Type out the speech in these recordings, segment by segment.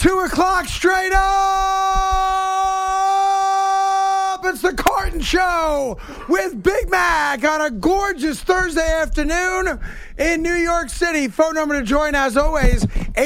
2 o'clock straight up. It's the Carton Show with Big Mac on a gorgeous Thursday afternoon in New York City. Phone number to join, as always,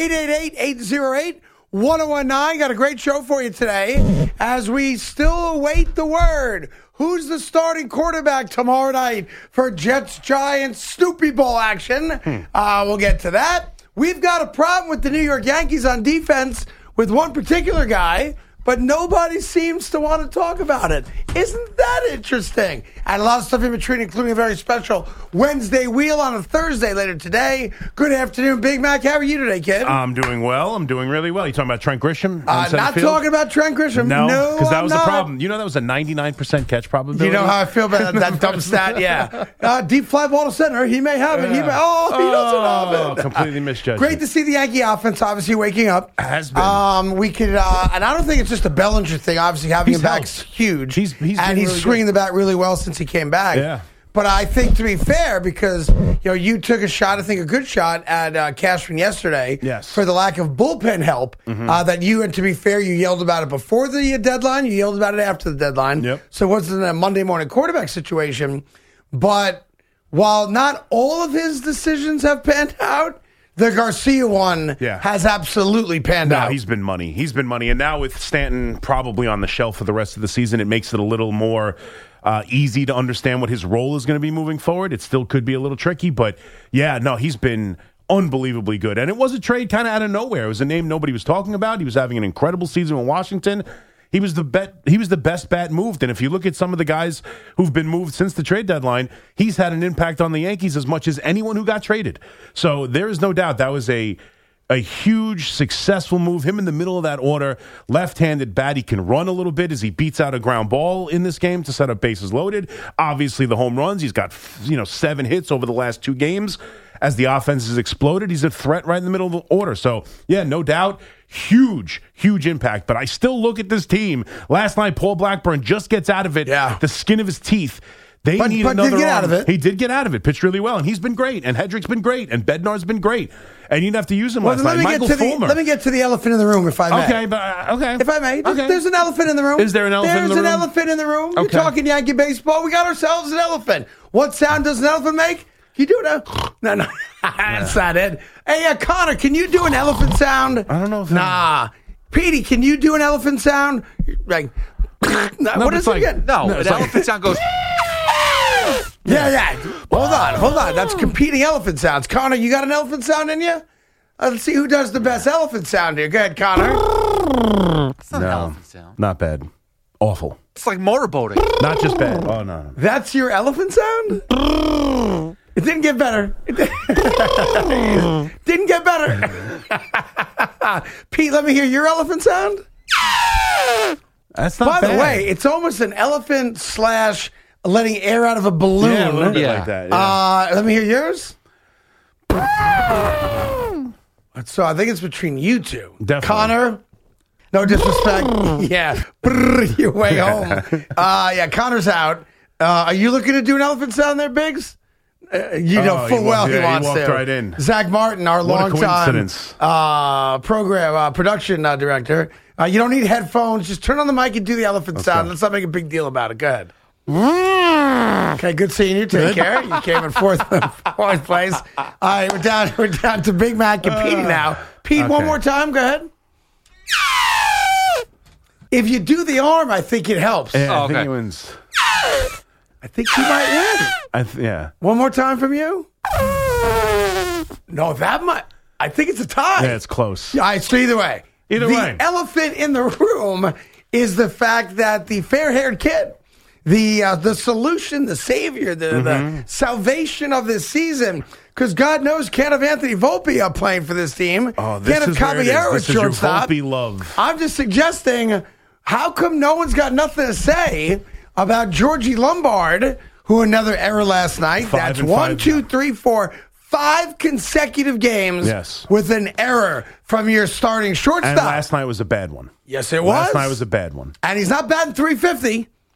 888-808-1019. Got a great show for you today as we still await the word. Who's the starting quarterback tomorrow night for Jets-Giants Snoopy Bowl action? We'll get to that. We've got a problem with the New York Yankees on defense with one particular guy, but nobody seems to want to talk about it. Isn't that interesting? And a lot of stuff in between, including a very special Wednesday wheel on a Thursday later today. Good afternoon, Big Mac. How are you today, kid? I'm doing well. I'm doing really well. You talking about Trent Grisham? Not talking about Trent Grisham. No, because that was the problem. You know that was a 99% catch probability? You know how I feel about that dumb stat? Yeah. Deep fly ball to center. He may have it. He doesn't have it. Completely misjudged. Great to see the Yankee offense obviously waking up. Has been. We could, and I don't think it's just a Bellinger thing. Obviously, having him back is huge. He's really swinging the bat really well since he came back. Yeah. But I think, to be fair, because you took a shot, I think a good shot at Cashman yesterday, yes, for the lack of bullpen help. That you, and to be fair, you yelled about it before the deadline. You yelled about it after the deadline. Yep. So it wasn't a Monday morning quarterback situation. But while not all of his decisions have panned out, the Garcia one has absolutely panned out. He's been money. And now with Stanton probably on the shelf for the rest of the season, it makes it a little more easy to understand what his role is going to be moving forward. It still could be a little tricky, but he's been unbelievably good. And it was a trade kind of out of nowhere. It was a name nobody was talking about. He was having an incredible season in Washington. He was the best bat moved. And if you look at some of the guys who've been moved since the trade deadline, he's had an impact on the Yankees as much as anyone who got traded. So there is no doubt that was a huge, successful move. Him in the middle of that order, left-handed bat. He can run a little bit as he beats out a ground ball in this game to set up bases loaded. Obviously, the home runs. He's got 7 hits over the last 2 games. As the offense has exploded, he's a threat right in the middle of the order. So, no doubt, huge impact. But I still look at this team. Last night, Paul Blackburn just gets out of it, the skin of his teeth. They need another did get out of it. He did get out of it, pitched really well, and he's been great. And Hedrick's been great, and Bednar's been great. And you didn't have to use him last night. Michael Fulmer. Let me get to the elephant in the room, if I may. Okay. If I may. There's an elephant in the room. Is there an elephant in the room? There's an elephant in the room. Okay. You're talking Yankee baseball. We got ourselves an elephant. What sound does an elephant make? You do it. No. That's not it. Hey, Connor, can you do an elephant sound? I don't know if Petey, can you do an elephant sound? Like, what is it again? No, an elephant sound goes... Yeah. Hold on. That's competing elephant sounds. Connor, you got an elephant sound in you? Let's see who does the best elephant sound here. Go ahead, Connor. It's not an elephant sound. Not bad. Awful. It's like motorboating. Not just bad. Oh, no. That's your elephant sound? It didn't get better. Didn't get better. Pete, let me hear your elephant sound. That's not bad. By the way, it's almost an elephant / letting air out of a balloon. Yeah, a little bit like that. Yeah. Let me hear yours. So I think it's between you two. Definitely. Connor, no disrespect. Your way home. Connor's out. Are you looking to do an elephant sound there, Biggs? Full well he wants to. He walked right in. Zach Martin, our longtime production director. You don't need headphones. Just turn on the mic and do the elephant sound. Let's not make a big deal about it. Go ahead. Okay, good seeing you. Take care. You came in fourth place. All right, we're down to Big Mac and Petey now. Pete, one more time. Go ahead. If you do the arm, I think it helps. Yeah, I think he wins. I think he might win. One more time from you. No, that might. I think it's a tie. Yeah, it's close. All right, so either way. The elephant in the room is the fact that the fair-haired kid, the solution, the savior, the salvation of this season, because God knows can't have Anthony Volpe up playing for this team. Oh, this can't is have Caballero at shortstop. This is your Volpe love. I'm just suggesting, how come no one's got nothing to say about Georgie Lombard, who another error last night? That's 1, 2, 3, 4, 5 consecutive games with an error from your starting shortstop. And last night was a bad one. Yes, it was. Last night was a bad one. And he's not batting .350.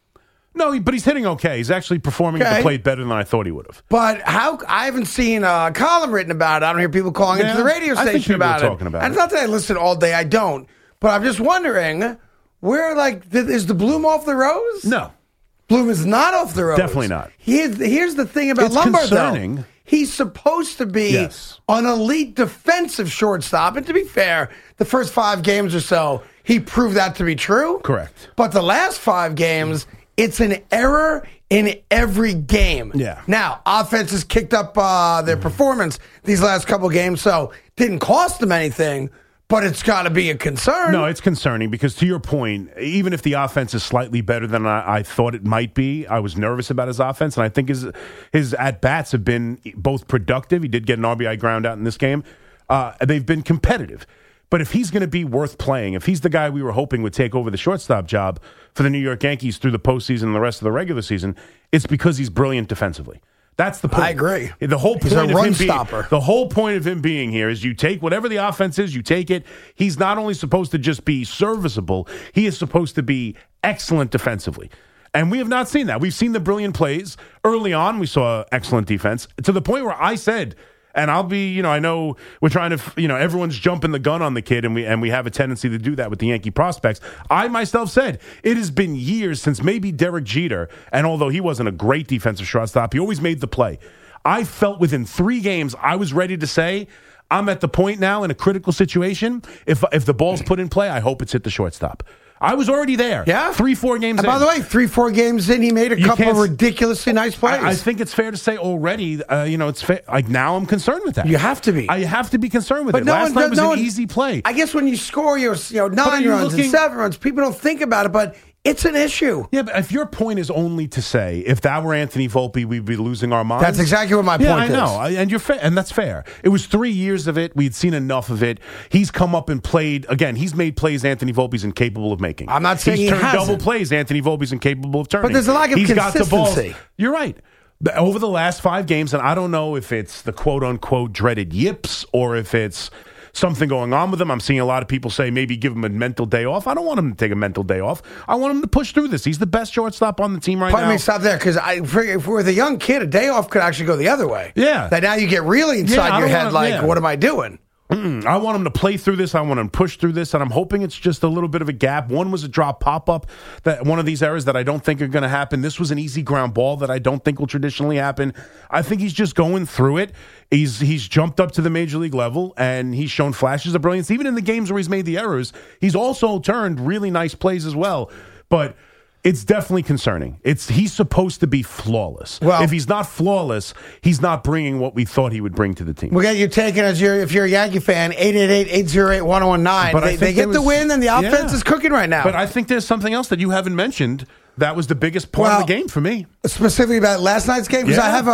No, but he's hitting okay. He's actually performing at the plate better than I thought he would have. But I haven't seen a column written about it. I don't hear people calling into the radio station about it. Talking about and it's not that I listen all day. I don't. But I'm just wondering, where, is the bloom off the rose? No. Bloom is not off the rose. Definitely not. Here's the thing about It's Lombard, concerning. though. He's supposed to be an elite defensive shortstop. And to be fair, the first 5 games or so, he proved that to be true. Correct. But the last 5 games, it's an error in every game. Yeah. Now, offense has kicked up their performance these last couple games, so didn't cost them anything. But it's got to be a concern. No, it's concerning because, to your point, even if the offense is slightly better than I thought it might be, I was nervous about his offense, and I think his at-bats have been both productive. He did get an RBI ground out in this game. They've been competitive. But if he's going to be worth playing, if he's the guy we were hoping would take over the shortstop job for the New York Yankees through the postseason and the rest of the regular season, it's because he's brilliant defensively. That's the point. I agree. The whole point He's a of run him stopper. The whole point of him being here is you take whatever the offense is, you take it. He's not only supposed to just be serviceable, he is supposed to be excellent defensively. And we have not seen that. We've seen the brilliant plays. Early on, we saw excellent defense to the point where I said, and I'll be, I know we're trying to, everyone's jumping the gun on the kid, and we have a tendency to do that with the Yankee prospects. I myself said it has been years since maybe Derek Jeter, and although he wasn't a great defensive shortstop, he always made the play. I felt within 3 games I was ready to say, I'm at the point now in a critical situation. If the ball's put in play, I hope it's hit the shortstop. I was already there. Yeah. 3-4 games in. By the way, 3-4 games in, he made a couple of ridiculously nice plays. I think it's fair to say already, it's fair. Like, now I'm concerned with that. You have to be. I have to be concerned with but it. Last night was an easy play. I guess when you score your 9 runs and 7 runs, people don't think about it, but it's an issue. Yeah, but if your point is only to say, if that were Anthony Volpe, we'd be losing our minds. That's exactly what my point is. Yeah, I know, and you're and that's fair. It was 3 years of it. We'd seen enough of it. He's come up and played. Again, he's made plays Anthony Volpe's incapable of making. I'm not saying he's turned hasn't. double plays Anthony Volpe's incapable of turning. But there's a lack of consistency. Got the balls. You're right. Over the last 5 games, and I don't know if it's the quote-unquote dreaded yips or if it's something going on with him. I'm seeing a lot of people say maybe give him a mental day off. I don't want him to take a mental day off. I want him to push through this. He's the best shortstop on the team right now. Let me stop there, because if we're the young kid, a day off could actually go the other way. Yeah. That now you get really inside your head, what am I doing? I want him to play through this. I want him to push through this, and I'm hoping it's just a little bit of a gap. One was a drop pop-up, that one of these errors that I don't think are going to happen. This was an easy ground ball that I don't think will traditionally happen. I think he's just going through it. He's jumped up to the major league level, and he's shown flashes of brilliance. Even in the games where he's made the errors, he's also turned really nice plays as well. But it's definitely concerning. He's supposed to be flawless. Well, if he's not flawless, he's not bringing what we thought he would bring to the team. We'll get you taken if you're a Yankee fan, 888-808-1019. But they get the win, and the offense is cooking right now. But I think there's something else that you haven't mentioned that was the biggest part of the game for me. Specifically about last night's game, because I have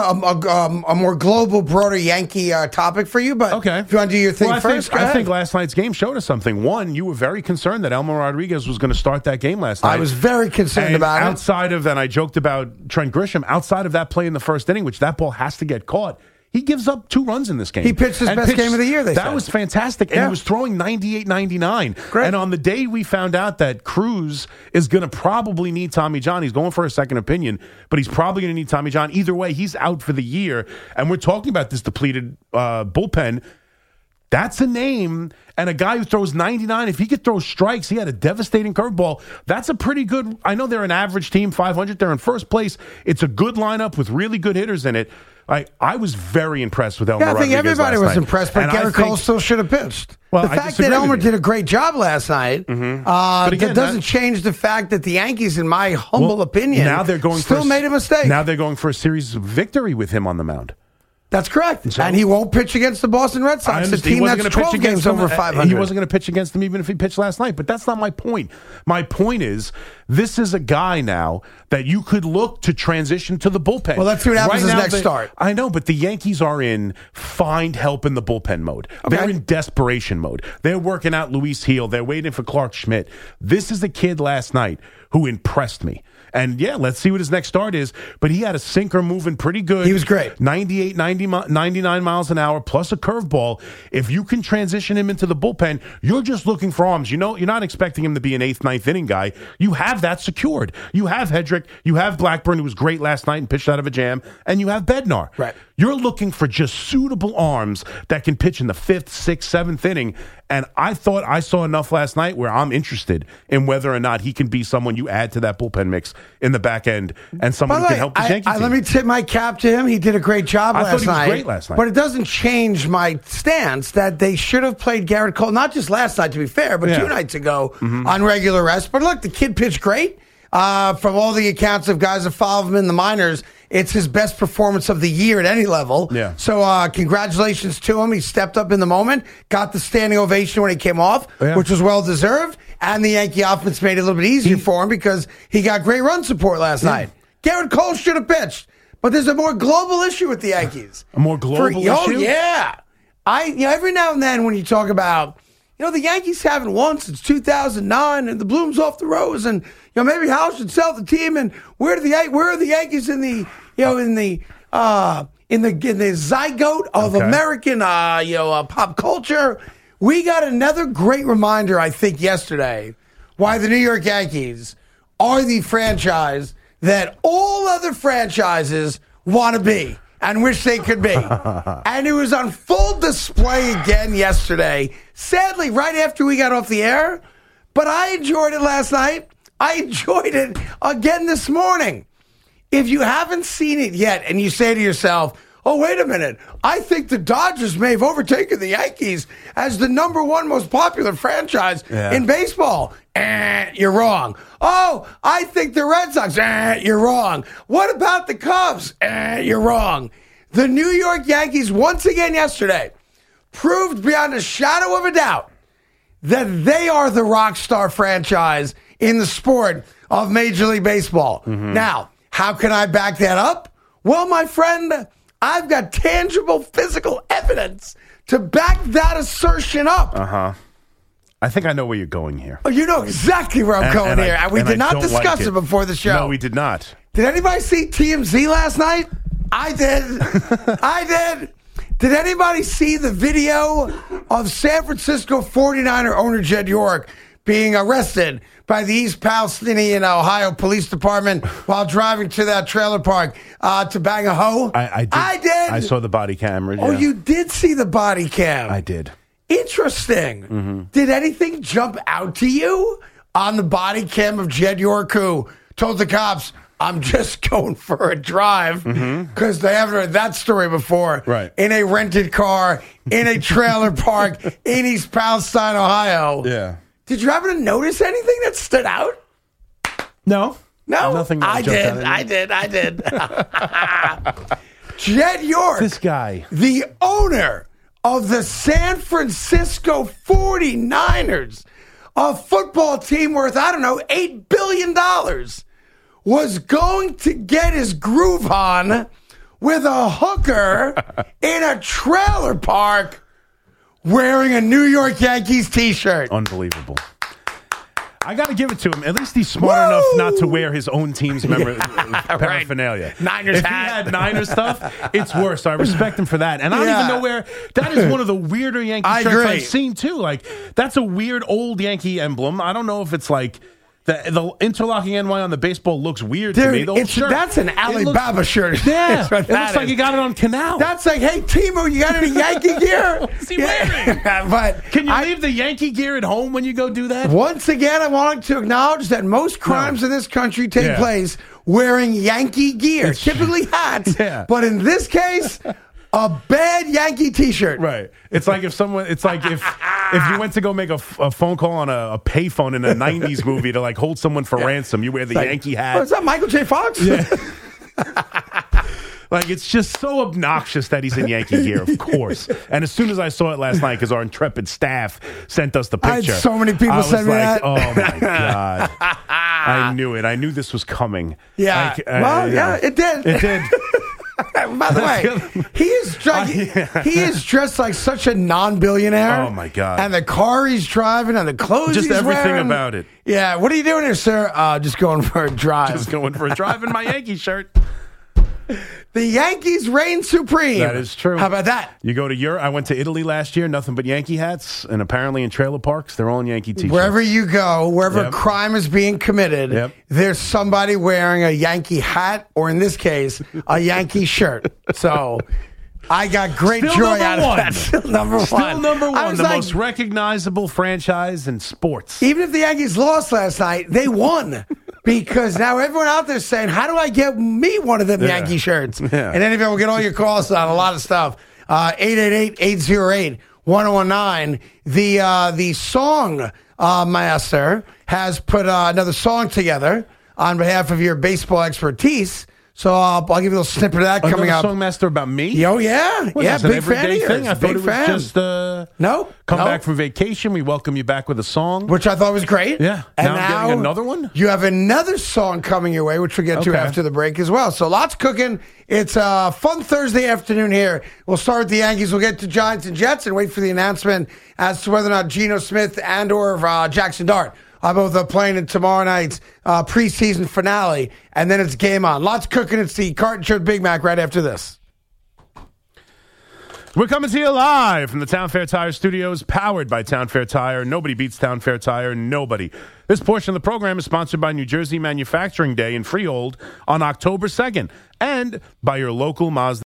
a more global, broader Yankee topic for you. But if you want to do your thing first, I think last night's game showed us something. One, you were very concerned that Elmer Rodriguez was going to start that game last night. I was very concerned about it. Outside of, and I joked about Trent Grisham, outside of that play in the first inning, which that ball has to get caught, he gives up 2 runs in this game. He pitched his best game of the year, they said. That was fantastic. And he was throwing 98-99. Great. And on the day we found out that Cruz is going to probably need Tommy John, he's going for a second opinion, but he's probably going to need Tommy John. Either way, he's out for the year. And we're talking about this depleted bullpen. That's a name, and a guy who throws 99, if he could throw strikes, he had a devastating curveball. That's a pretty good, I know they're an average team, 500. They're in first place. It's a good lineup with really good hitters in it. I was very impressed with Elmer Rodriguez. I think everybody was night. impressed, but Garrett Cole still should have pitched. Well, the fact that Elmer did a great job last night but again, that doesn't change the fact that the Yankees, in my humble opinion, now they're going still made a mistake. Now they're going for a series victory with him on the mound. That's correct. And he won't pitch against the Boston Red Sox, the team that's 12 games over 500. He wasn't going to pitch against them even if he pitched last night. But that's not my point. My point is, this is a guy now that you could look to transition to the bullpen. Well, let's see what happens his next start. I know, but the Yankees are in find help in the bullpen mode. Okay. They're in desperation mode. They're working out Luis Heel. They're waiting for Clark Schmidt. This is a kid last night who impressed me. And, yeah, let's see what his next start is. But he had a sinker moving pretty good. He was great. 98, 99 miles an hour, plus a curveball. If you can transition him into the bullpen, you're just looking for arms. You know, you're not expecting him to be an 8th, 9th inning guy. You have that secured. You have Hedrick. You have Blackburn, who was great last night and pitched out of a jam. And you have Bednar. Right. You're looking for just suitable arms that can pitch in the 5th, 6th, 7th inning. And I thought I saw enough last night where I'm interested in whether or not he can be someone you add to that bullpen mix in the back end and someone who can help the Yankees team. Let me tip my cap to him. He did a great job last night. I thought he was great last night. But it doesn't change my stance that they should have played Garrett Cole, not just last night, to be fair, but 2 nights ago on regular rest. But look, the kid pitched great. From all the accounts of guys that follow him in the minors, it's his best performance of the year at any level. Yeah. So congratulations to him. He stepped up in the moment, got the standing ovation when he came off, which was well-deserved. And the Yankee offense made it a little bit easier for him because he got great run support last night. Garrett Cole should have pitched. But there's a more global issue with the Yankees. A more global issue? Oh, yeah. Every now and then when you talk about, the Yankees haven't won since 2009 and the bloom's off the rose and, maybe Hal should sell the team and where are the Yankees in the, in the zygote of American, pop culture. We got another great reminder, I think, yesterday, why the New York Yankees are the franchise that all other franchises want to be and wish they could be. And it was on full display again yesterday. Sadly, right after we got off the air, but I enjoyed it last night. I enjoyed it again this morning. If you haven't seen it yet and you say to yourself, oh, wait a minute, I think the Dodgers may have overtaken the Yankees as the number 1 most popular franchise in baseball. You're wrong. Oh, I think the Red Sox. You're wrong. What about the Cubs? You're wrong. The New York Yankees, once again yesterday, proved beyond a shadow of a doubt that they are the rock star franchise in the sport of Major League Baseball. Now, how can I back that up? Well, my friend, I've got tangible physical evidence to back that assertion up. I think I know where you're going here. Oh, you know exactly where I'm going here. And we did not discuss it before the show. No, we did not. Did anybody see TMZ last night? I did. I did. Did anybody see the video of San Francisco 49er owner Jed York being arrested by the East Palestinian, Ohio Police Department while driving to that trailer park to bang a hoe? I did. I saw the body camera. Oh, you did see the body cam? I did. Interesting. Did anything jump out to you on the body cam of Jed York, who told the cops, I'm just going for a drive, because they haven't heard that story before. Right. In a rented car, in a trailer park, in East Palestine, Ohio. Yeah. Did you happen to notice anything that stood out? No. No? Nothing. I did. Jed York. This guy. The owner of the San Francisco 49ers, a football team worth, I don't know, $8 billion, was going to get his groove on with a hooker in a trailer park wearing a New York Yankees t-shirt. Unbelievable. I got to give it to him. At least he's smart enough not to wear his own team's paraphernalia. Right. Niners if hat. He had Niners stuff, it's worse. So I respect him for that. And I don't even know where. That is one of the weirder Yankee shirts I've seen, too. Like, that's a weird old Yankee emblem. I don't know if it's like the interlocking NY on the baseball looks weird to me. That's an Alibaba shirt. Yeah. It looks like you got it on Canal. That's like, hey, Timo, you got any Yankee gear? What's he wearing? But can you leave the Yankee gear at home when you go do that? Once again, I want to acknowledge that most crimes in this country take place wearing Yankee gear, typically hats. But in this case, a bad Yankee t-shirt. Right. It's like if you went to go make a phone call on a payphone in a 90s movie to like hold someone for ransom, you wear the Yankee hat. Oh, is that Michael J. Fox? Yeah. Like, it's just so obnoxious that he's in Yankee gear, of course. And as soon as I saw it last night, because our intrepid staff sent us the picture. I had so many people send me that. Oh, my God. I knew it. I knew this was coming. Yeah. It did. It did. By the way, he is dressed like such a non-billionaire. Oh, my God. And the car he's driving and the clothes Just he's everything wearing. about it. Yeah, what are you doing here, sir? Just going for a drive. Just going for a drive in my Yankee shirt. The Yankees reign supreme. That is true. How about that? You go to Europe. I went to Italy last year, nothing but Yankee hats, and apparently in trailer parks, they're all in Yankee t-shirts. Wherever you go, wherever Yep. crime is being committed, Yep. there's somebody wearing a Yankee hat, or in this case, a Yankee shirt. So I got great Still joy number out one. of that. Still number one. Still number I one, was the like, most recognizable franchise in sports. even if the Yankees lost last night, they won. Because now everyone out there is saying, how do I get me one of them Yankee shirts? Yeah. And anyway, we'll get all your calls on a lot of stuff. 888-808-1019. The song master has put another song together on behalf of your baseball expertise. So I'll give you a little snippet of that coming up. Song master about me? Oh, yeah. What, Yeah, is this big an fan of everyday yours. thing? I thought Big it was fan. just No. come no. back from vacation. We welcome you back with a song. Which I thought was great. Yeah. And Now I'm getting another one? You have another song coming your way, which we'll get to Okay. after the break as well. So lots cooking. It's a fun Thursday afternoon here. We'll start with the Yankees. We'll get to Giants and Jets and wait for the announcement as to whether or not Geno Smith and or Jackson Dart are both playing in tomorrow night's preseason finale. And then it's game on. Lots cooking. It's the Carton Show Big Mac right after this. We're coming to you live from the Town Fair Tire Studios, powered by Town Fair Tire. Nobody beats Town Fair Tire. Nobody. This portion of the program is sponsored by New Jersey Manufacturing Day in Freehold on October 2nd and by your local Mazda.